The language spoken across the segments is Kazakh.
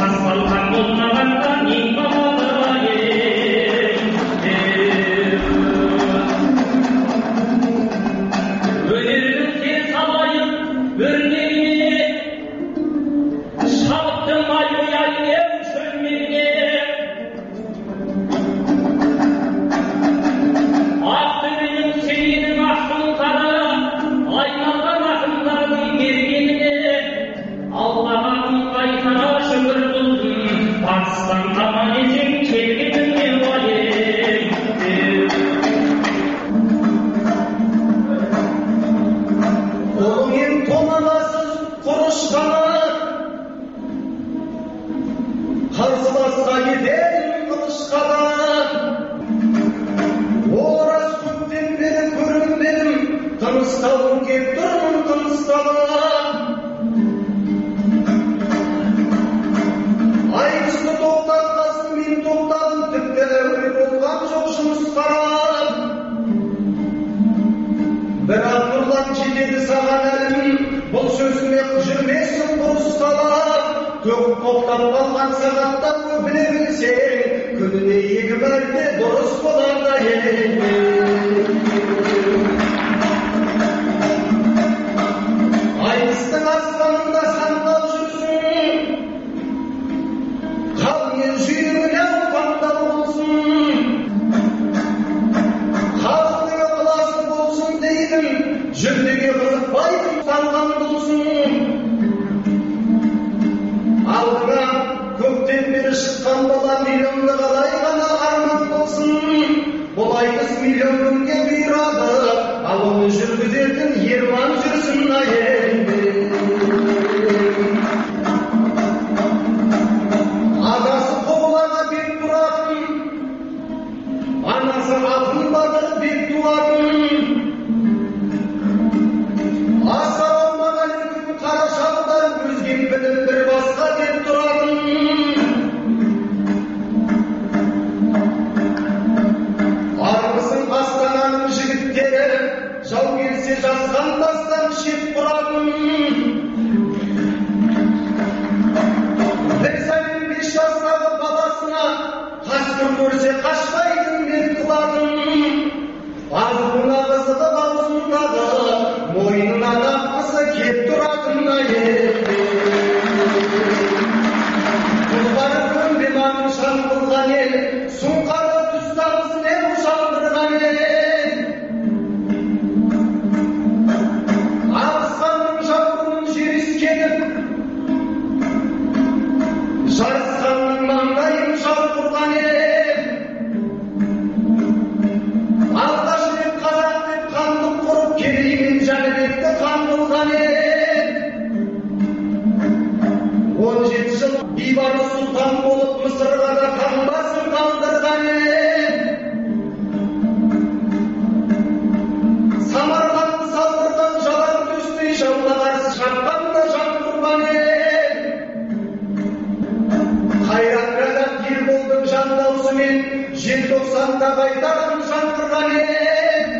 Сасқалған болмағанда не болады өнердің тез алайын өрнегіне шабыттың ай-ой-ай шөлмегіне ақтөбенің сенің ақын қара айналған ақындардың мергеніне аллаға қайтара шүкір болсын батыстан аман есен келгеніңе уайым қолыңмен томаласыз құрыш қанат қарсыласқа кетер қылыш қанат ораз көптен бері көрінбедім тынысталғым келіп тұрмын тынысталып айтысты тоқтатқасын мен тоқтадым тіпті әуре болған жоқ жұмыс қарап бірақ нұрлан жетеді саған әлім бұл сөзіме жүрмесін бұрыс қалап төгіп тоқтап қалған сағатта біле білсең күніне 2 мәрте дұрыс болар да айтыстың аспанында самғап жүрсің қалмен жүйрігіне ауқамда болсын халықтың ықыласы болсын деймін жүлдеге қызықпайтын салған болсын алдыңа көктен бері шыққан бала миллионды қалай ғана арман болсын бұл айтыс миллион күнге бұйырады ал оны жүргізетін ерлан жүрсін адасы қолаға бет тұратын анасы атын батыр бет туатын ассалаумағалейкум қара шалдар өзген білім бір басқа деп тұратын армысың астананың жігіттері жау келсе жазған бастан шет тұратын бір сайын 5 жастағы баласына қасқыр көрсе қашпайтын мен қылатын азуына қызығы аузындағы мойнына таққысы кеп тұратын тұлғары көнбе маңын шаңқылған ел сұңқары тұстағысын ел шалдырған ел ағысқанның жауырынын жеріскеніп жарысқанның маңдайын шалқұрған ел алғаш рет қазақ деп қандық құрып кереймен жәнібекті қан қылған ел 17 жыл бейбарыс сұлтан болып мысырға да қанбасын қалдырған ел самарқанды салдырған жалаң төстей жауға қарсы шапқанда жан тұрған ел қайрат радап ерболдың жан даусымен желтоқсанда байтағын шақырған ел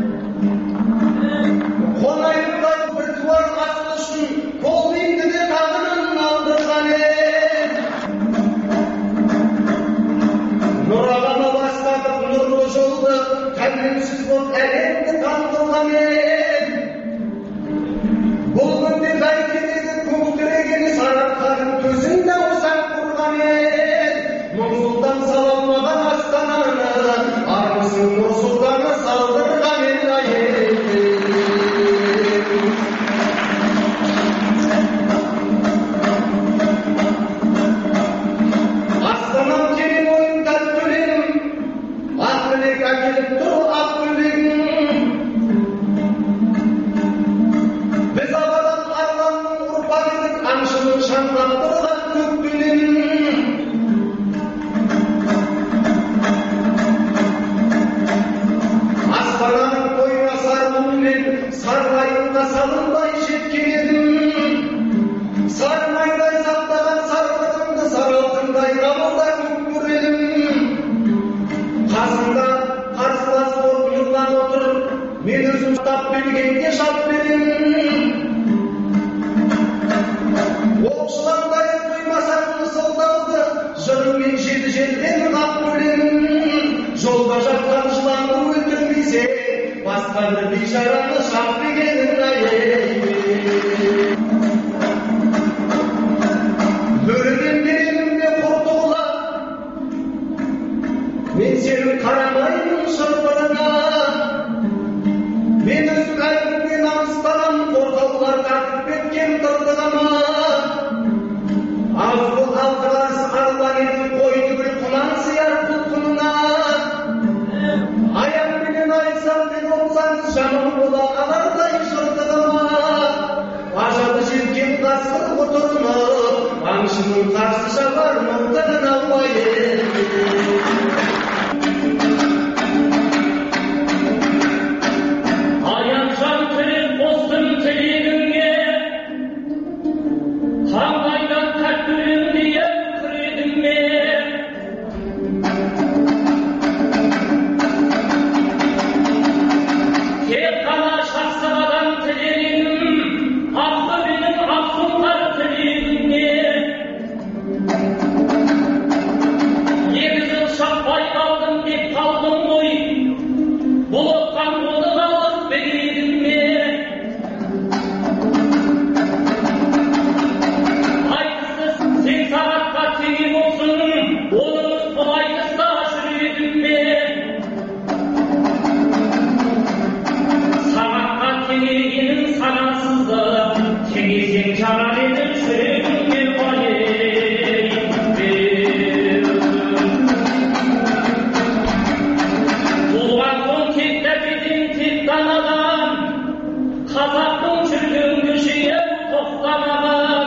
қонайындай бір туар асыл үшін қолменді де тағынан алдырған ел нұрағама бастатып нұрлы жолды тәуелсіз боп әлемді таңдырған ел бұл күнде бәйгедегі көктіреген сарыарқаның төсін дауыстап құрған ел мың сұлтан салалмаған астананы армысың нұр сұлтаны салдырған ел астанам терең ойын тәтті өлеңім ақ білек әкеліп тұр ақ бөлегім біз абадан арланның ұрпағы едік аңшының шаңдап тұрған көк дөненім аспананың тойына сармұнмен сарғайынға салынбай жеткен едім сармайдай сақтаған сарғырыңды сар алтындай қабылда көк көредім қасында қарсылас болып нұрлан отыр мен өзім ұстап бергенге шап беремін оқшылаңдай қоймасаң сол шырыңмен жеті желден қақ бөлемін. Жолда жатқан жыланды өлтірмесе, басқа бір бейшараны шақ дегенін аяймын. Бөріден беремін бе құртуға, мен сенің қарамаймын шырпырына. Мен өзім әліммен намыстанам, қорқаулар тартып кеткен тыртығыма. Аз бұл алтылас арлан етіп қойды бір құнан сияр тұтқынына. Аяқпенен айтсам деп болсаңыз жаман бола қалардай жыртығыма. Ажалы жеткен қасқыр құтырынып, аңшының қарсы шабар мылтығын алмай Аяншан тілек қостым тілегіңе, қаңғайдан тәтті өлеңді күредім ме? Тек қана шақсығадан тілегім, ақы менің ақсұңқар тілегіңе. Егізім шаппай қалдым деп қалдым ғой, бұл отқан қолды қалып бередім ме? Айтысыз сен сағатқа теге болсын, оныңыз бұл айтыста жүредім ме? Сағатқа теңегенің санасызды, теңесең жарар еді жүрегіңе бай. Туған соң тек тәпеден тек данадан, қазақтың жүрген көшеге тоқтамаған.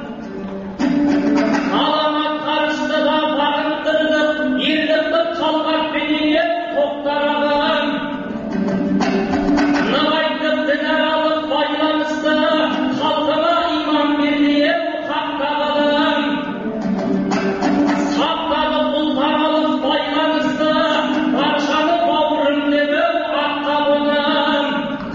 Аламат қарышты да бағындырдық, елдікті қалғатпенен тоқтараған. Нығайтып дінаралық байланысты, халқыма иман бермей қақтаған. Сақтады ұлтаралық байланысты, баршаны бауырым демеу аққа болған.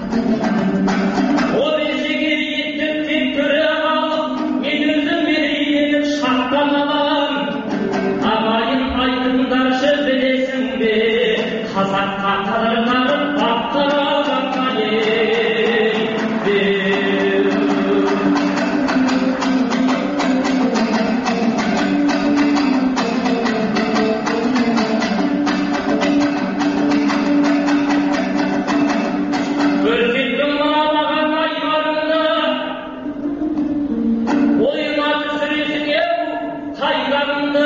О безеге еттік тек көре қалып, мен өзім берейініп шақтамаған. Ағайын айтыңдаршы білесің бе, қазаққа қадырғарып бақтырған көрсеттің маған айларыңды, ойыма түсіресің еу тайғағыңды.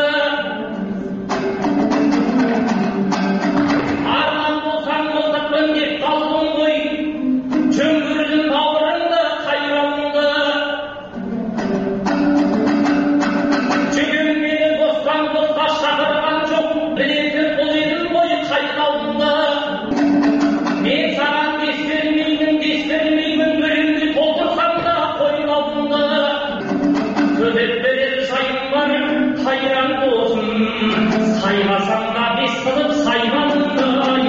Арман болсаң мылтықпын деп қалдың ғой, жөңгірдің бауырыңды қайрауыңды. Жүгің мені бостан босқа шақырған жоқ, білетін бұл едім ғой қайрауыңды. Мен саған дес бермеймін, біреуді толтырсам да қойнауыңды. Төтеп берер жайым бар, қайран болсын, саймасам да бес қылып сайманыңды.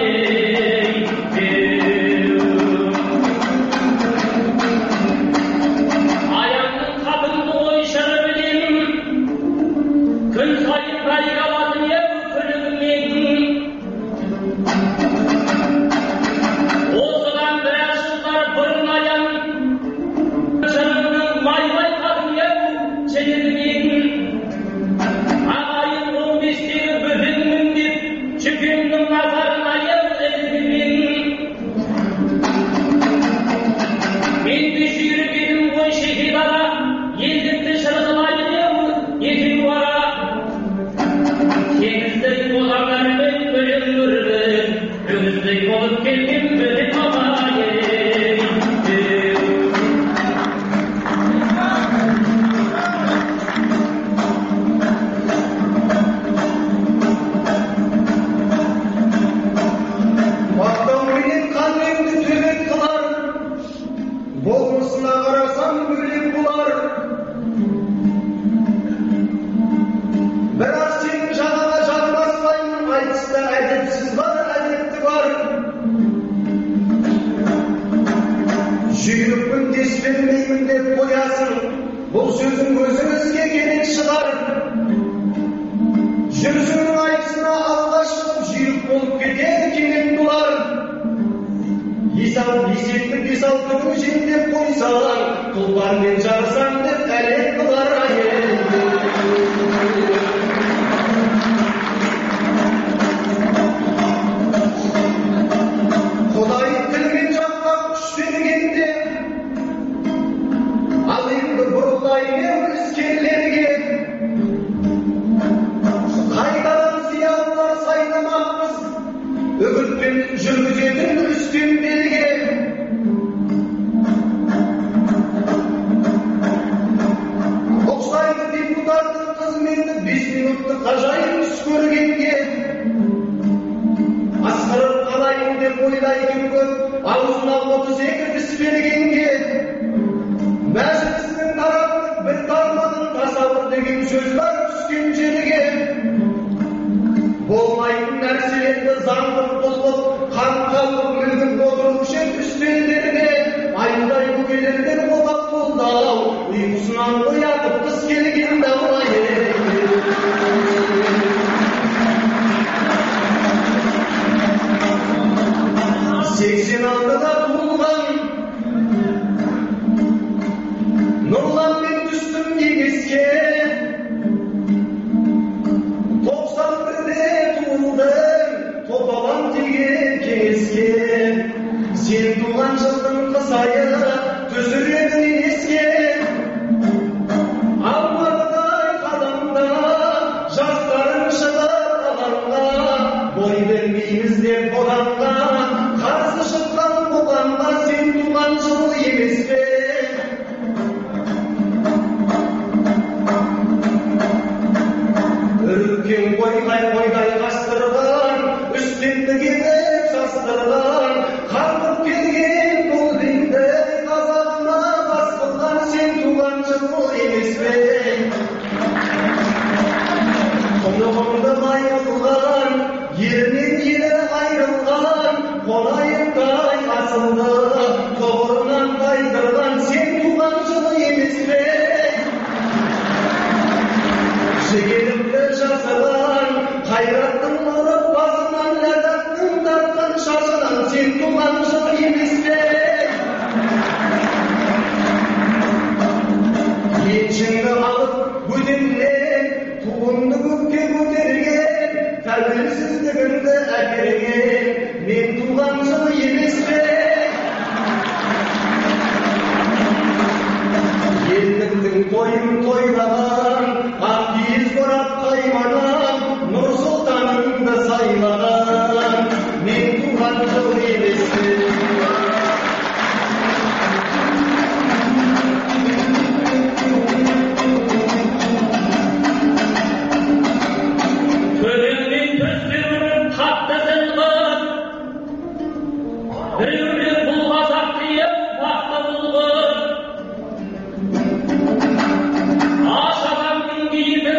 Аяңның қабынды ойшыры білемін, күн сайын байғалатын еу күлігімен. Осыдан біраз жылдар бұрын аян, жырыңның май-май қадым еу желігімен. Ағайын 15-тегі бөтенмін деп, жүкемнің назарына еу ілігімен. Мен де жүйрік едім ғой шеге дара, елдікті шырғылайды еу екеу ара. Теңіздей болардар мен бөлем көрген, өгіздей болып келген бөлем абайым. Мақтауменен қаныңды төбет қылар, болмысына қарасам бөлек бұлар. Бірақ сенің жағаңа жармаспаймын, айтыста әдепсіз бар, әдепті бар. Жүйрікпін дес бермеймін деп қоясың, бұл сөзің өзіңізге керек шығар. бес-алты күн жемдеп қойсаң, тұлпармен жарысам деп әлек қылар әйелді. Құдай тілмен жаққа күш бергенде, ал енді бұрылайын өскерлерге. Қайтадан зиялылар сайламақпыз, үгітпен жүргізетін үстемдерге. Ұқсайды депутаттың қызметі 5 минуттық ғажайып іс көргенге. Асқарып қалайын деп ойлайтын көп, аузына 32 іс бергенге. Мәжілістің тарапы бір тармағын тасауыр деген сөз бар түскен жерге. Болмайтын нәрселерді заңдық бұзылып, қанқалып мүлгіп отырып шет үстелдерде, айдай көкелерден опақ болды-ау, ұйқысынан оятып қыз келген даулай. 86-да туылған Нұрлан мен түстім егеске, 91-де туылдым топалам деген кеңеске. Сен туған жылдың қызайы түзіредің еске. Алматыдай қадамда жастарың шығып алаңға, бой бермейміз деп боранға, қарсы шыққан қоғамға. Сен туған жыл емес пе? Үріккен қойдай қастырған, үстемдік етіп састырған, қартып келген бұл динді қазағына бас қылған. Сен туған жыл емес пе? Тұнығымды майылған, ерінен елі айырылған, қонайықтай асылды тұғырынан тайдырған. Сен туған жыл емес пе? Жігерімді жасырған, қайраттың ұрып басынан, ләззаттың тартқан шашынан. Сен туған жыл емес пе? Еншіңді алып өтемнен, туыңды көкке көтерген, тәуелсіздігіңді әперген. Мен туған жыл емес пе? Елдіктің тойын тойлаған, ақкиіз қорап қаймаған, Нұр Сұлтаныңды сайлаған. Мен туған жыл емес пе? Төбеңнен төстерін қатты зілғын, біреулер бұл қазақ дейіп бақты бұлғын. Аш адамның кейіпі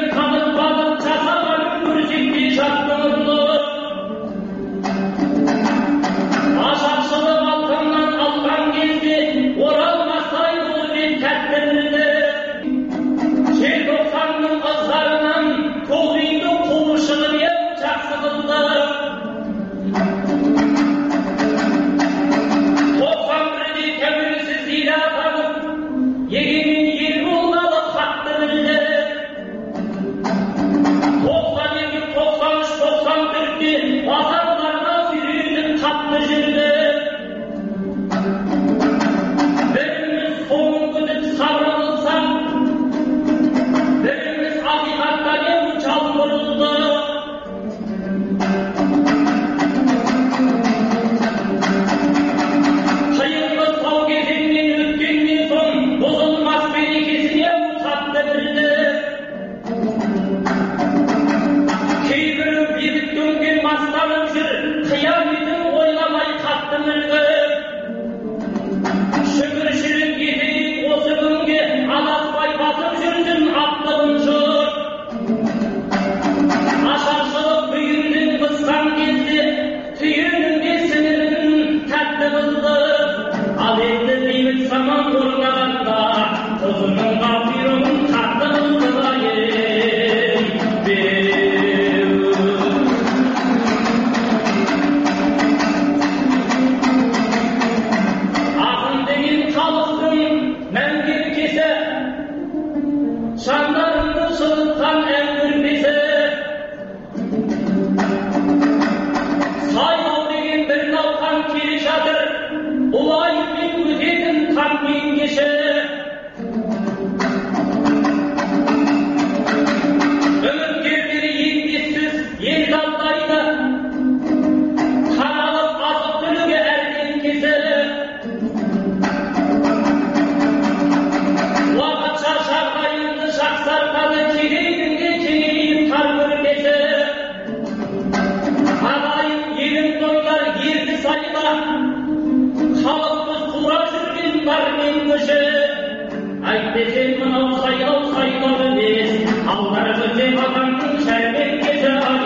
Hazreti Adam'ın şerbet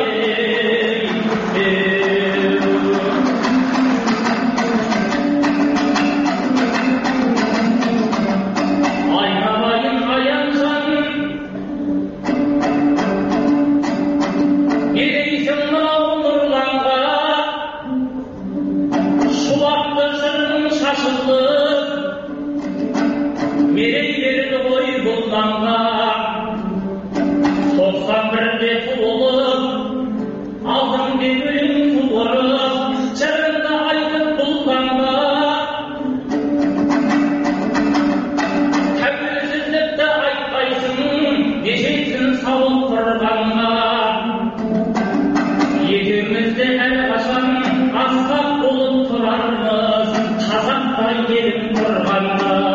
Aynalayın ayansan Gideysin nurlanğa Şulatlırsın şaşılıp Mereylerini koy buldanğa 91'de tuğulup Aldım bir ölüm tuğarıp Çarında aydın buldanğa Tevhizlikte aytpaysın Geçeysin savun kurbanğa Yedimizde el kaşan Asfak olup turarmız Kazaktan gelip kurbanğa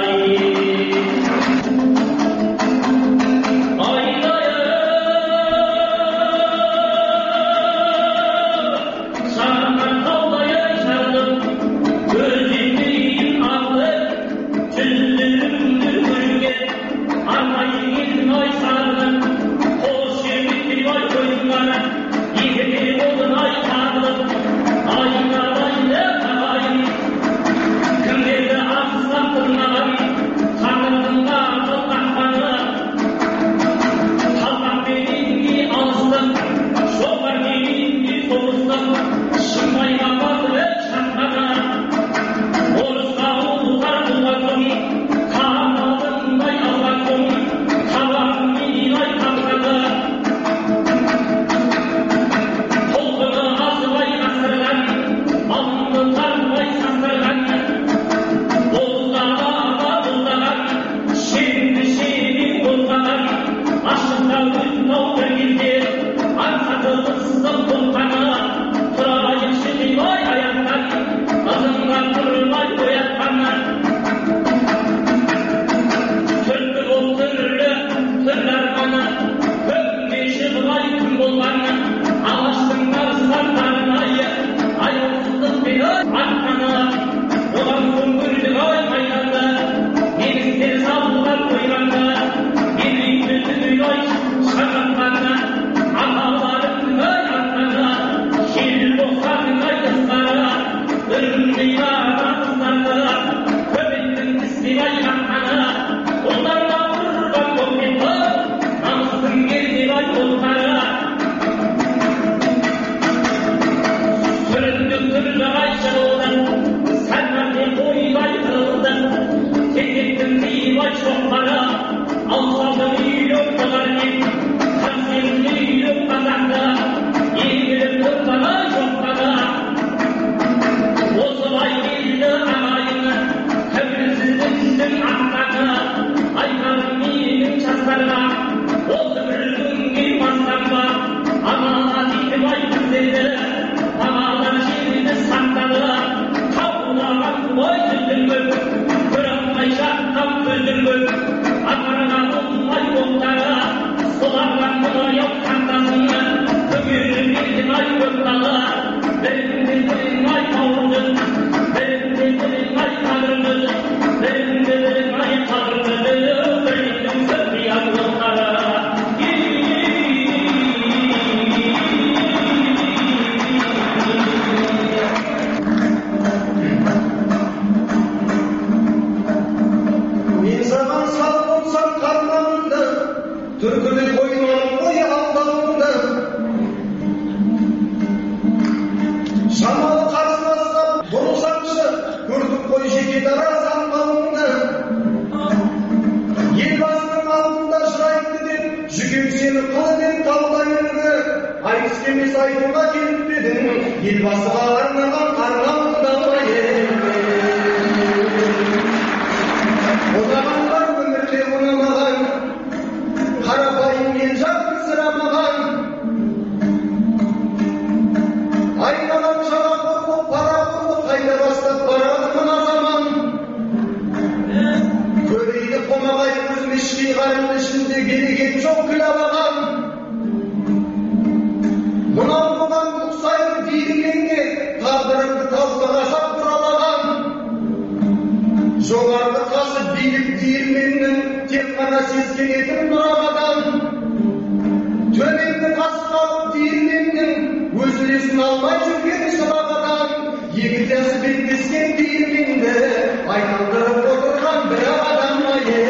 есін алмай жүрген шырағдан екі жасы беттескен диірменді айналдырып отырған бір адам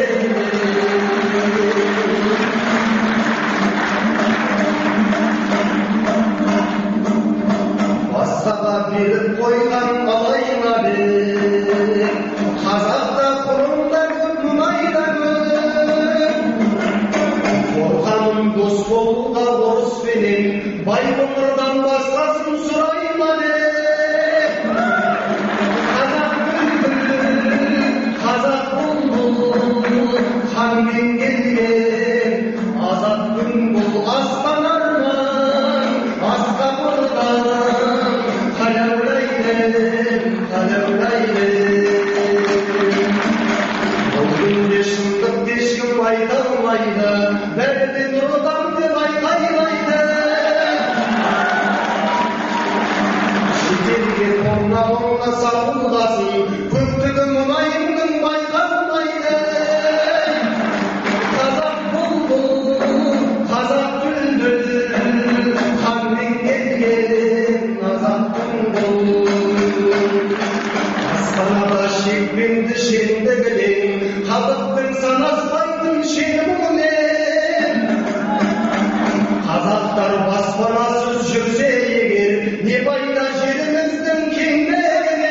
басқаға беріп қойған алайына бер қазақта құрымда көп мұнайда көп қорқамын дос болуға орыспенен байқоңырдан басқасын сұрайма деп қазақ бұлбұл ханмен келген азаттың бұл аспан арман асқа бұрдан қалаулайды бұл күнде шындық ешкім айта алмайды бәрібір нұрдан деп айқайлайды шетелге қолына сабылғасын көптігі мұнайыңның байқалмайды қазақ бұлбұл қазақ дүлдүл ханмен келген азаттың бұл астанада шекпенді шенді кілең халықтың санаспайтын шермуінен қазақтар баспанасыз жүрсе егер не пайда жеріміздің кеңдігіне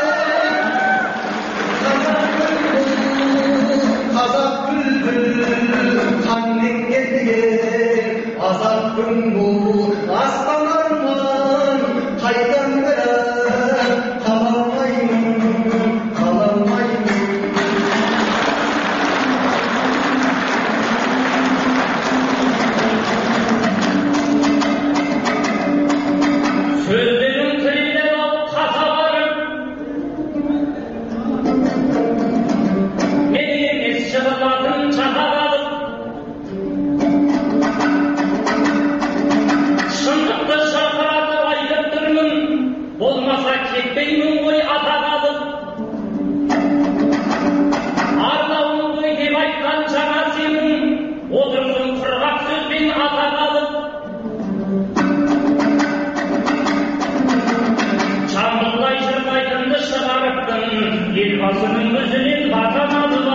қазақ бүлбүл ханмен келген азаттың бұл аспан арман қайдан бірі қаламаймын сөздерің тілде ал қазағарым мен емес шығылатын жағалып шындықты шақыратып айтып тұрмын болмаса кетпеймін ғой атақ алып арнауым ғой деп айтқан жаңа сенің отырсың құрғақ сөзбен атақ алып шамбылдай жырмайтынды шығарыптың елбасының өзінен батамады ба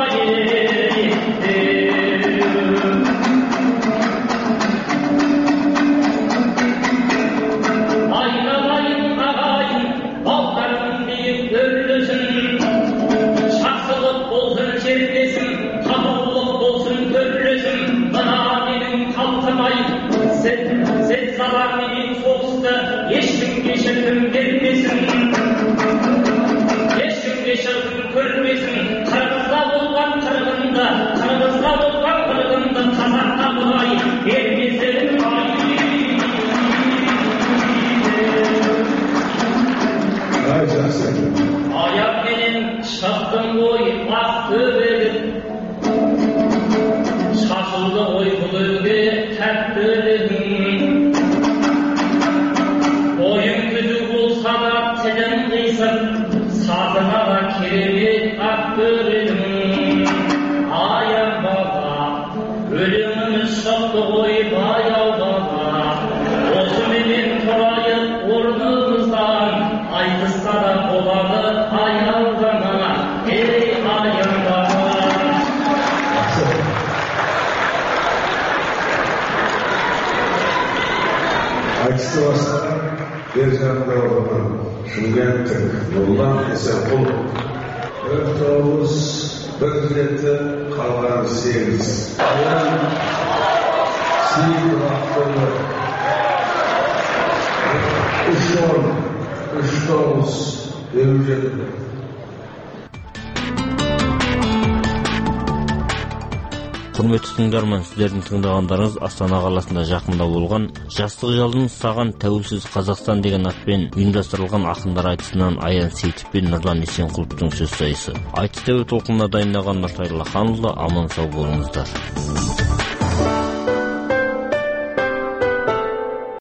айналайын ағайын балдарың биік өрлесін жақсылық болсын жердесін татулық болсын төрлесін мына менің қалқымай сен сабағменен соғысты ешкім кешірім бермесін ешкім кешірім көрмесін қырғызға болған қырғынды қазаққа бұлай бермесін аяқпенен шықтым ғой ақ төбеліп шашылды ғой бұл елге тәттілігің ойың түзу болса да тілің қисық сазына да керемет ақ төбелің аянбаға өлеңіміз шықты ғой баяу баба осыменен тұрайық орнымыздан айтысқа да болады аялдама ей аянбаға айтысты бастаған бер жағында отырған шымкенттік нұрлан есенқұл 49 бір жеті қалған 8 Сейіт Рақпылы 3-10 3-9 Құрметті тыңдарман, сіздердің тыңдағандарыңыз Астана қаласында жақында болған Жастық жалын саған тәуелсіз Қазақстан деген атпен ұйымдастырылған ақындар айтысынан Аян Сейітов пен Нұрлан Есенқұловтың сөз сайысы. Айтыс тәуе толқынына дайындаған Нұртай Лаханұлы, аман сау болыңыздар.